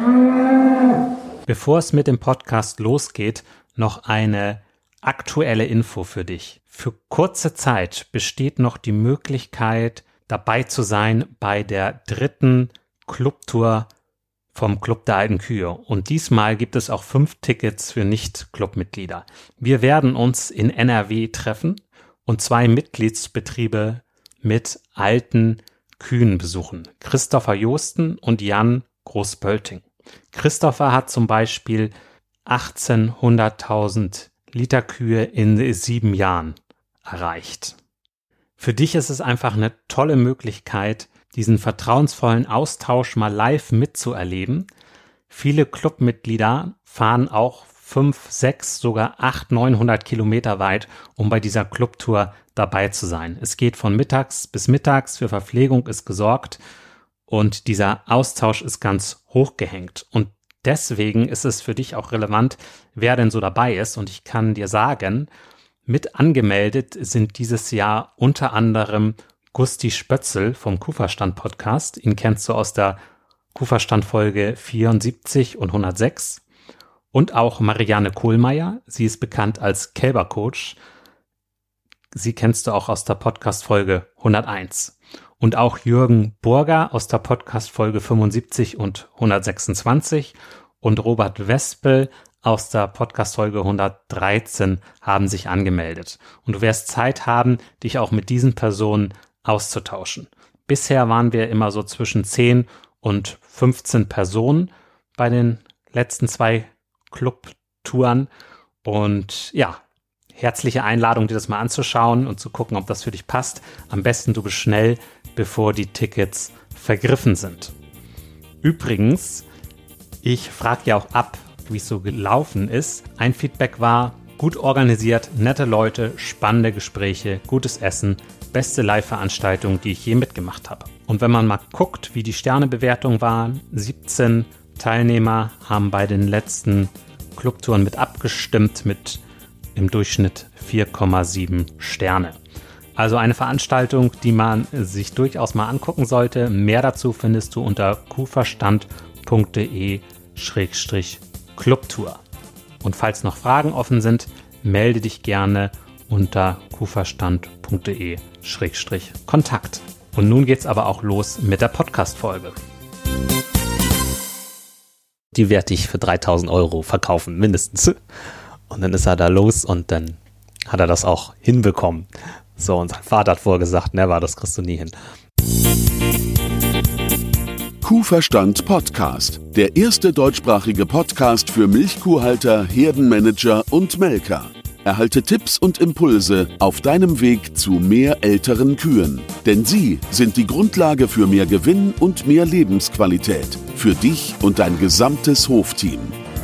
Bevor es mit dem Podcast losgeht, noch eine aktuelle Info für dich. Für kurze Zeit besteht noch die Möglichkeit, dabei zu sein bei der 3. Clubtour vom Club der Alten Kühe. Und diesmal gibt es auch 5 Tickets für Nicht-Clubmitglieder. Wir werden uns in NRW treffen und 2 Mitgliedsbetriebe mit alten Kühen besuchen. Christopher Joosten und Jan Großpölting. Christopher hat zum Beispiel 1800.000 Liter Kühe in 7 Jahren erreicht. Für dich ist es einfach eine tolle Möglichkeit, diesen vertrauensvollen Austausch mal live mitzuerleben. Viele Clubmitglieder fahren auch 5, 6, sogar 800, 900 Kilometer weit, um bei dieser Clubtour dabei zu sein. Es geht von mittags bis mittags, für Verpflegung ist gesorgt und dieser Austausch ist ganz hoch gehängt. Und deswegen ist es für dich auch relevant, wer denn so dabei ist. Und ich kann dir sagen, mit angemeldet sind dieses Jahr unter anderem Gusti Spötzl vom Kuhverstand-Podcast. Ihn kennst du aus der Kuhverstand-Folge 74 und 106. Und auch Marianne Kohlmeier. Sie ist bekannt als Kälbercoach. Sie kennst du auch aus der Podcast-Folge 101. Und auch Jürgen Burger aus der Podcast-Folge 75 und 126 und Robert Wespel aus der Podcast-Folge 113 haben sich angemeldet. Und du wirst Zeit haben, dich auch mit diesen Personen auszutauschen. Bisher waren wir immer so zwischen 10 und 15 Personen bei den letzten 2 Clubtouren. Und ja, herzliche Einladung, dir das mal anzuschauen und zu gucken, ob das für dich passt. Am besten du bist schnell, bevor die Tickets vergriffen sind. Übrigens, ich frage ja auch ab, wie es so gelaufen ist. Ein Feedback war, gut organisiert, nette Leute, spannende Gespräche, gutes Essen, beste Live-Veranstaltung, die ich je mitgemacht habe. Und wenn man mal guckt, wie die Sternebewertung waren, 17 Teilnehmer haben bei den letzten Clubtouren mit abgestimmt, mit im Durchschnitt 4,7 Sterne. Also eine Veranstaltung, die man sich durchaus mal angucken sollte. Mehr dazu findest du unter kuhverstand.de/Clubtour. Und falls noch Fragen offen sind, melde dich gerne unter kuhverstand.de/Kontakt. Und nun geht's aber auch los mit der Podcast-Folge. Die werde ich für 3.000 € verkaufen, mindestens. Und dann ist er da los und dann hat er das auch hinbekommen. So, und sein Vater hat vorgesagt, never, das kriegst du nie hin. Kuhverstand Podcast, der erste deutschsprachige Podcast für Milchkuhhalter, Herdenmanager und Melker. Erhalte Tipps und Impulse auf deinem Weg zu mehr älteren Kühen. Denn sie sind die Grundlage für mehr Gewinn und mehr Lebensqualität. Für dich und dein gesamtes Hofteam.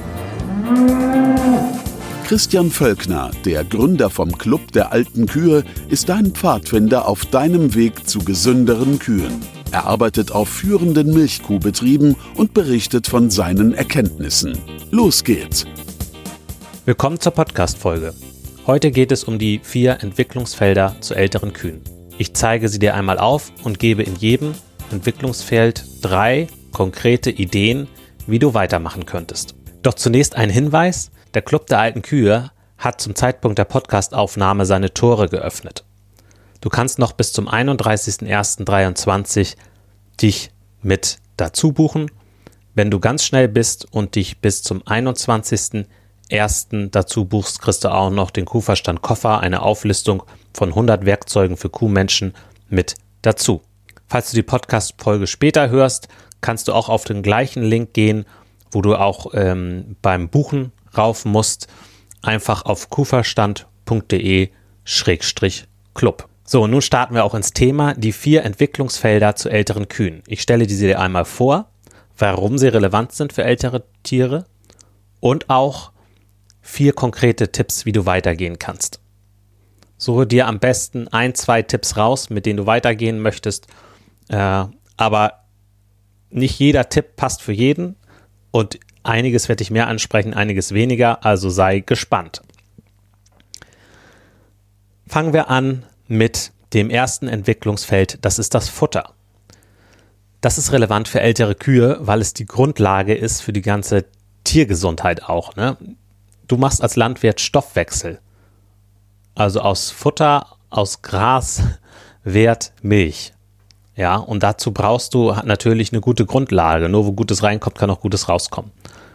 Christian Völkner, der Gründer vom Club der Alten Kühe, ist dein Pfadfinder auf deinem Weg zu gesünderen Kühen. Er arbeitet auf führenden Milchkuhbetrieben und berichtet von seinen Erkenntnissen. Los geht's! Willkommen zur Podcast-Folge. Heute geht es um die 4 Entwicklungsfelder zu älteren Kühen. Ich zeige sie dir einmal auf und gebe in jedem Entwicklungsfeld 3 konkrete Ideen, wie du weitermachen könntest. Doch zunächst ein Hinweis: Der Club der Alten Kühe hat zum Zeitpunkt der Podcast-Aufnahme seine Tore geöffnet. Du kannst noch bis zum 31.01.2023 dich mit dazu buchen. Wenn du ganz schnell bist und dich bis zum 21.01. dazu buchst, kriegst du auch noch den Kuhverstand-Koffer, eine Auflistung von 100 Werkzeugen für Kuhmenschen mit dazu. Falls du die Podcast-Folge später hörst, kannst du auch auf den gleichen Link gehen, wo du auch beim Buchen rauf musst. Einfach auf kuhverstand.de/Club. So, nun starten wir auch ins Thema, die 4 Entwicklungsfelder zu älteren Kühen. Ich stelle diese dir einmal vor, warum sie relevant sind für ältere Tiere und auch 4 konkrete Tipps, wie du weitergehen kannst. Suche dir am besten 1, 2 Tipps raus, mit denen du weitergehen möchtest, aber nicht jeder Tipp passt für jeden und einiges werde ich mehr ansprechen, einiges weniger, also sei gespannt. Fangen wir an mit dem ersten Entwicklungsfeld, das ist das Futter. Das ist relevant für ältere Kühe, weil es die Grundlage ist für die ganze Tiergesundheit auch, ne? Du machst als Landwirt Stoffwechsel. Also aus Futter, aus Gras wird Milch. Ja, und dazu brauchst du natürlich eine gute Grundlage. Nur wo Gutes reinkommt, kann auch Gutes rauskommen.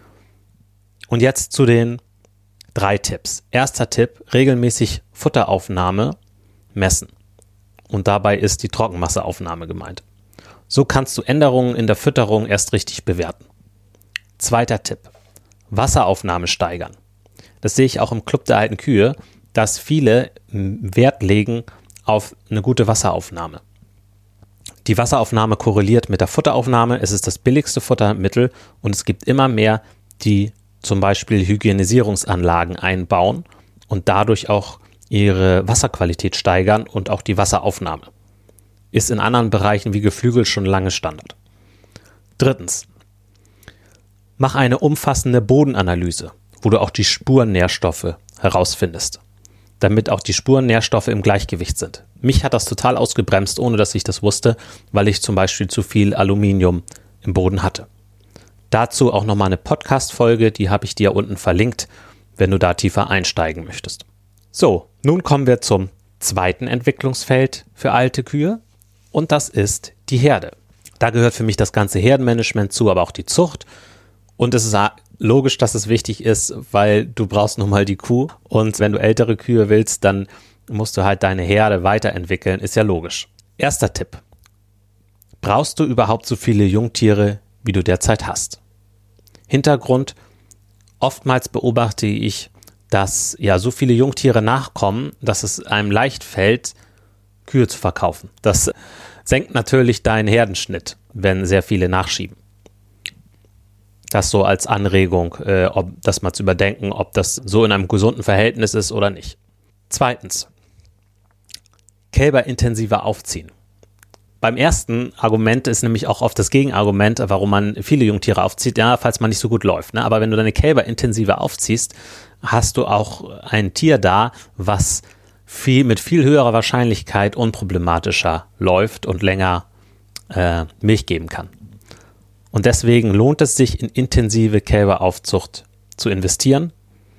Und jetzt zu den 3 Tipps. Erster Tipp, regelmäßig Futteraufnahme messen. Und dabei ist die Trockenmasseaufnahme gemeint. So kannst du Änderungen in der Fütterung erst richtig bewerten. Zweiter Tipp, Wasseraufnahme steigern. Das sehe ich auch im Club der alten Kühe, dass viele Wert legen auf eine gute Wasseraufnahme. Die Wasseraufnahme korreliert mit der Futteraufnahme. Es ist das billigste Futtermittel und es gibt immer mehr, die zum Beispiel Hygienisierungsanlagen einbauen und dadurch auch ihre Wasserqualität steigern und auch die Wasseraufnahme. Ist in anderen Bereichen wie Geflügel schon lange Standard. Drittens, mach eine umfassende Bodenanalyse, wo du auch die Spurnährstoffe herausfindest, damit auch die Spurnährstoffe im Gleichgewicht sind. Mich hat das total ausgebremst, ohne dass ich das wusste, weil ich zum Beispiel zu viel Aluminium im Boden hatte. Dazu auch nochmal eine Podcast-Folge, die habe ich dir unten verlinkt, wenn du da tiefer einsteigen möchtest. So, nun kommen wir zum zweiten Entwicklungsfeld für alte Kühe und das ist die Herde. Da gehört für mich das ganze Herdenmanagement zu, aber auch die Zucht. Und es ist logisch, dass es wichtig ist, weil du brauchst nun mal die Kuh und wenn du ältere Kühe willst, dann musst du halt deine Herde weiterentwickeln, ist ja logisch. Erster Tipp. Brauchst du überhaupt so viele Jungtiere, wie du derzeit hast? Hintergrund, oftmals beobachte ich, dass ja so viele Jungtiere nachkommen, dass es einem leicht fällt, Kühe zu verkaufen. Das senkt natürlich deinen Herdenschnitt, wenn sehr viele nachschieben. Das so als Anregung, das mal zu überdenken, ob das so in einem gesunden Verhältnis ist oder nicht. Zweitens, Kälber intensiver aufziehen. Beim ersten Argument ist nämlich auch oft das Gegenargument, warum man viele Jungtiere aufzieht, ja, falls man nicht so gut läuft. Ne? Aber wenn du deine Kälber intensiver aufziehst, hast du auch ein Tier da, was mit viel höherer Wahrscheinlichkeit unproblematischer läuft und länger Milch geben kann. Und deswegen lohnt es sich, in intensive Kälberaufzucht zu investieren.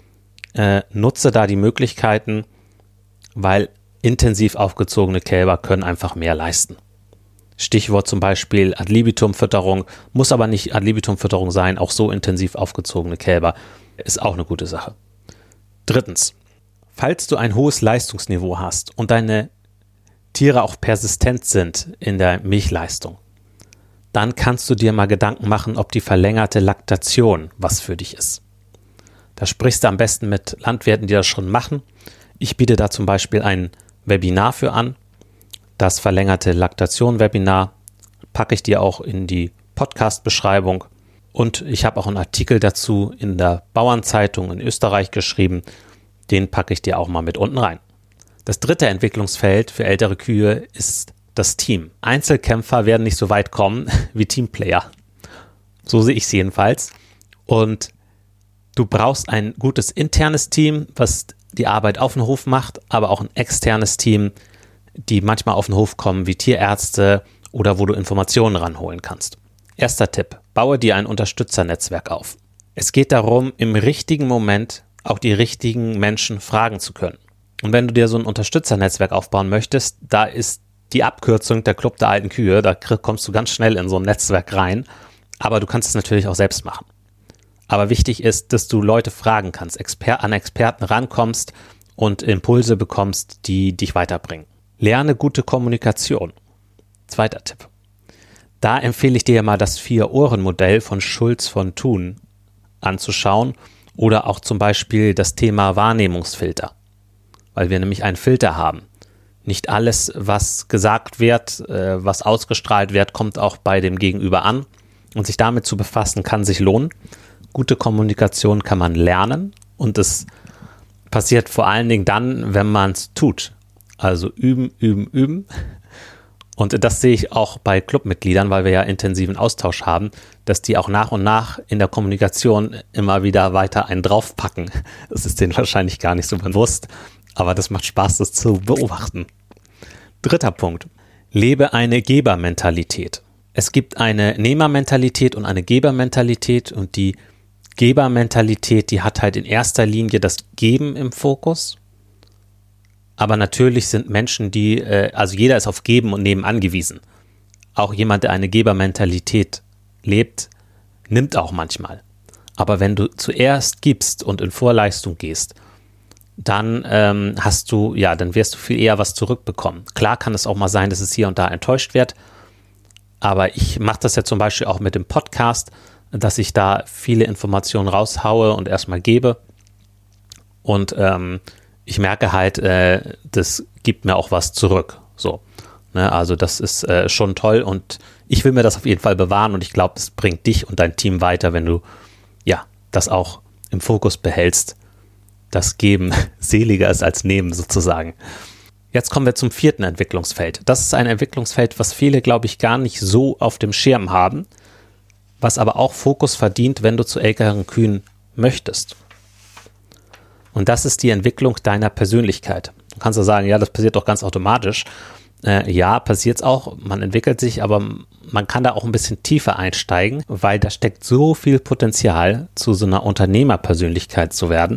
Nutze da die Möglichkeiten, weil intensiv aufgezogene Kälber können einfach mehr leisten. Stichwort zum Beispiel Ad-libitum-Fütterung, muss aber nicht Ad-libitum-Fütterung sein, auch so intensiv aufgezogene Kälber ist auch eine gute Sache. Drittens, falls du ein hohes Leistungsniveau hast und deine Tiere auch persistent sind in der Milchleistung, dann kannst du dir mal Gedanken machen, ob die verlängerte Laktation was für dich ist. Da sprichst du am besten mit Landwirten, die das schon machen. Ich biete da zum Beispiel ein Webinar für an. Das verlängerte Laktation-Webinar packe ich dir auch in die Podcast-Beschreibung. Und ich habe auch einen Artikel dazu in der Bauernzeitung in Österreich geschrieben. Den packe ich dir auch mal mit unten rein. Das dritte Entwicklungsfeld für ältere Kühe ist das Team. Einzelkämpfer werden nicht so weit kommen wie Teamplayer. So sehe ich es jedenfalls. Und du brauchst ein gutes internes Team, was die Arbeit auf dem Hof macht, aber auch ein externes Team, die manchmal auf den Hof kommen, wie Tierärzte oder wo du Informationen ranholen kannst. Erster Tipp, baue dir ein Unterstützernetzwerk auf. Es geht darum, im richtigen Moment auch die richtigen Menschen fragen zu können. Und wenn du dir so ein Unterstützernetzwerk aufbauen möchtest, da ist die Abkürzung der Club der alten Kühe, da kommst du ganz schnell in so ein Netzwerk rein, aber du kannst es natürlich auch selbst machen. Aber wichtig ist, dass du Leute fragen kannst, an Experten rankommst und Impulse bekommst, die dich weiterbringen. Lerne gute Kommunikation. Zweiter Tipp. Da empfehle ich dir mal das 4-Ohren-Modell von Schulz von Thun anzuschauen oder auch zum Beispiel das Thema Wahrnehmungsfilter, weil wir nämlich einen Filter haben. Nicht alles, was gesagt wird, was ausgestrahlt wird, kommt auch bei dem Gegenüber an und sich damit zu befassen, kann sich lohnen. Gute Kommunikation kann man lernen und es passiert vor allen Dingen dann, wenn man es tut. Also üben, üben, üben. Und das sehe ich auch bei Clubmitgliedern, weil wir ja intensiven Austausch haben, dass die auch nach und nach in der Kommunikation immer wieder weiter einen draufpacken. Das ist denen wahrscheinlich gar nicht so bewusst, aber das macht Spaß, das zu beobachten. Dritter Punkt. Lebe eine Gebermentalität. Es gibt eine Nehmermentalität und eine Gebermentalität, und die Gebermentalität, die hat halt in erster Linie das Geben im Fokus. Aber natürlich sind Menschen, also jeder ist auf Geben und Nehmen angewiesen. Auch jemand, der eine Gebermentalität lebt, nimmt auch manchmal. Aber wenn du zuerst gibst und in Vorleistung gehst, dann dann wirst du viel eher was zurückbekommen. Klar kann es auch mal sein, dass es hier und da enttäuscht wird, aber ich mache das ja zum Beispiel auch mit dem Podcast, dass ich da viele Informationen raushaue und erstmal gebe, und ich merke halt, das gibt mir auch was zurück. So, ne? Also das ist schon toll, und ich will mir das auf jeden Fall bewahren, und ich glaube, es bringt dich und dein Team weiter, wenn du das auch im Fokus behältst, das Geben seliger ist als Nehmen sozusagen. Jetzt kommen wir zum 4. Entwicklungsfeld. Das ist ein Entwicklungsfeld, was viele, glaube ich, gar nicht so auf dem Schirm haben, was aber auch Fokus verdient, wenn du zu älteren Kühen möchtest. Und das ist die Entwicklung deiner Persönlichkeit. Du kannst ja sagen, ja, das passiert doch ganz automatisch. Ja, passiert es auch, man entwickelt sich, aber man kann da auch ein bisschen tiefer einsteigen, weil da steckt so viel Potenzial, zu so einer Unternehmerpersönlichkeit zu werden.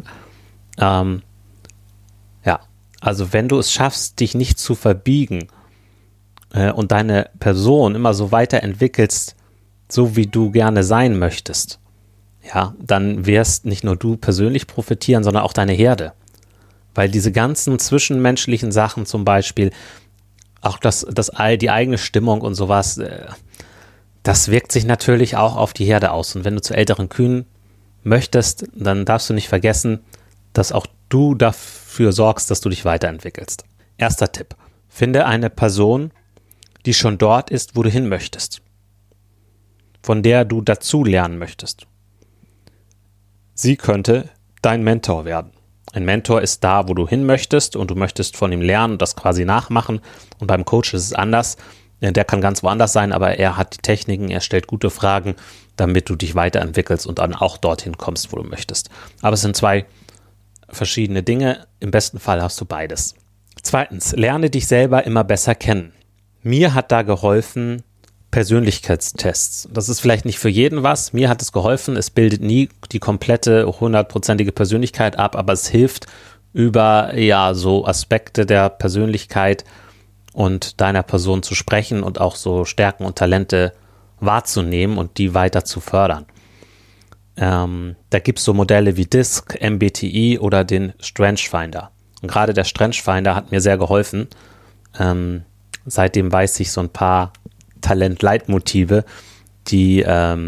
Also wenn du es schaffst, dich nicht zu verbiegen und deine Person immer so weiterentwickelst, so wie du gerne sein möchtest, dann wirst nicht nur du persönlich profitieren, sondern auch deine Herde. Weil diese ganzen zwischenmenschlichen Sachen zum Beispiel, auch die eigene Stimmung und sowas, das wirkt sich natürlich auch auf die Herde aus. Und wenn du zu älteren Kühen möchtest, dann darfst du nicht vergessen, dass auch du dafür sorgst, dass du dich weiterentwickelst. Erster Tipp: Finde eine Person, die schon dort ist, wo du hin möchtest, von der du dazu lernen möchtest. Sie könnte dein Mentor werden. Ein Mentor ist da, wo du hin möchtest, und du möchtest von ihm lernen und das quasi nachmachen. Und beim Coach ist es anders. Der kann ganz woanders sein, aber er hat die Techniken, er stellt gute Fragen, damit du dich weiterentwickelst und dann auch dorthin kommst, wo du möchtest. Aber es sind 2 verschiedene Dinge. Im besten Fall hast du beides. 2. Lerne dich selber immer besser kennen. Mir hat da geholfen Persönlichkeitstests. Das ist vielleicht nicht für jeden was. Mir hat es geholfen. Es bildet nie die komplette 100%ige Persönlichkeit ab, aber es hilft, über so Aspekte der Persönlichkeit und deiner Person zu sprechen und auch so Stärken und Talente wahrzunehmen und die weiter zu fördern. Da gibt es so Modelle wie DISC, MBTI oder den Strengths Finder. Und gerade der Strengths Finder hat mir sehr geholfen. Seitdem weiß ich so ein paar Talent-Leitmotive, die,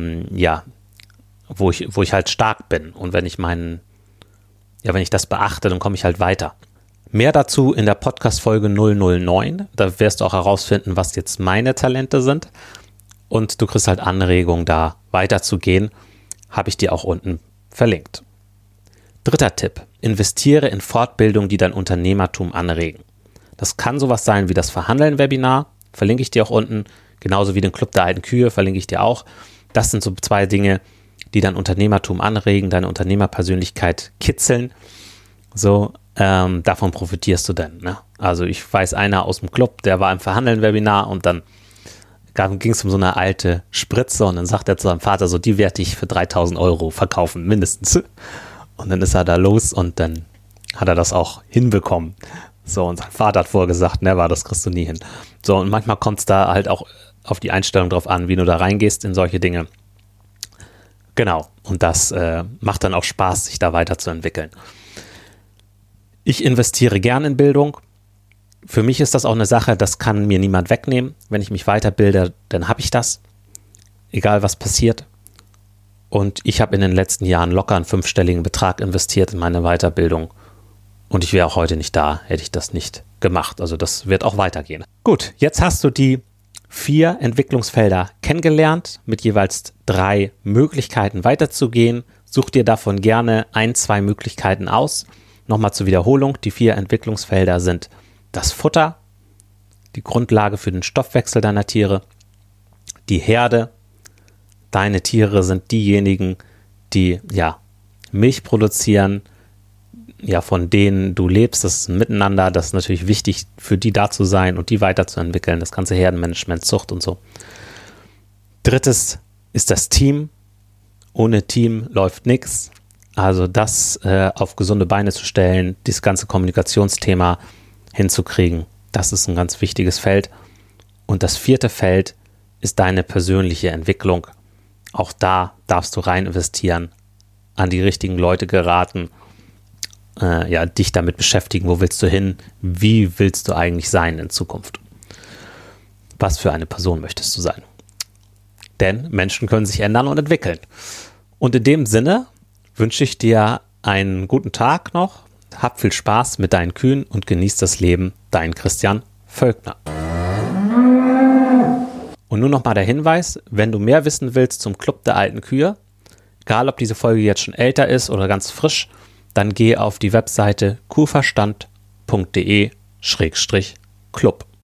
wo ich halt stark bin. Und wenn ich wenn ich das beachte, dann komme ich halt weiter. Mehr dazu in der Podcast-Folge 009. Da wirst du auch herausfinden, was jetzt meine Talente sind. Und du kriegst halt Anregungen, da weiterzugehen. Habe ich dir auch unten verlinkt. 3. Tipp: Investiere in Fortbildung, die dein Unternehmertum anregen. Das kann sowas sein wie das Verhandeln-Webinar, verlinke ich dir auch unten. Genauso wie den Club der alten Kühe verlinke ich dir auch. Das sind so 2 Dinge, die dein Unternehmertum anregen, deine Unternehmerpersönlichkeit kitzeln. So, davon profitierst du dann. Ne? Also ich weiß, einer aus dem Club, der war im Verhandeln-Webinar, und dann ging es um so eine alte Spritze, und dann sagt er zu seinem Vater so, die werde ich für 3.000 € verkaufen, mindestens. Und dann ist er da los, und dann hat er das auch hinbekommen. So, und sein Vater hat vorher gesagt, never, das kriegst du nie hin. So, und manchmal kommt es da halt auch auf die Einstellung drauf an, wie du da reingehst in solche Dinge. Genau, und das macht dann auch Spaß, sich da weiterzuentwickeln. Ich investiere gern in Bildung. Für mich ist das auch eine Sache, das kann mir niemand wegnehmen. Wenn ich mich weiterbilde, dann habe ich das, egal was passiert. Und ich habe in den letzten Jahren locker einen 5-stelligen Betrag investiert in meine Weiterbildung. Und ich wäre auch heute nicht da, hätte ich das nicht gemacht. Also das wird auch weitergehen. Gut, jetzt hast du die 4 Entwicklungsfelder kennengelernt, mit jeweils 3 Möglichkeiten weiterzugehen. Such dir davon gerne 1-2 Möglichkeiten aus. Nochmal zur Wiederholung, die 4 Entwicklungsfelder sind das Futter, die Grundlage für den Stoffwechsel deiner Tiere, die Herde. Deine Tiere sind diejenigen, die Milch produzieren, von denen du lebst. Das ist ein Miteinander, das ist natürlich wichtig, für die da zu sein und die weiterzuentwickeln, das ganze Herdenmanagement, Zucht und so. Drittes ist das Team. Ohne Team läuft nichts. Also das auf gesunde Beine zu stellen, dieses ganze Kommunikationsthema hinzukriegen, das ist ein ganz wichtiges Feld. Und das vierte Feld ist deine persönliche Entwicklung. Auch da darfst du rein investieren, an die richtigen Leute geraten, dich damit beschäftigen, wo willst du hin, wie willst du eigentlich sein in Zukunft. Was für eine Person möchtest du sein? Denn Menschen können sich ändern und entwickeln. Und in dem Sinne wünsche ich dir einen guten Tag noch, hab viel Spaß mit deinen Kühen und genieß das Leben. Dein Christian Völkner. Und nun nochmal der Hinweis, wenn du mehr wissen willst zum Club der alten Kühe, egal ob diese Folge jetzt schon älter ist oder ganz frisch, dann geh auf die Webseite kuhverstand.de/club.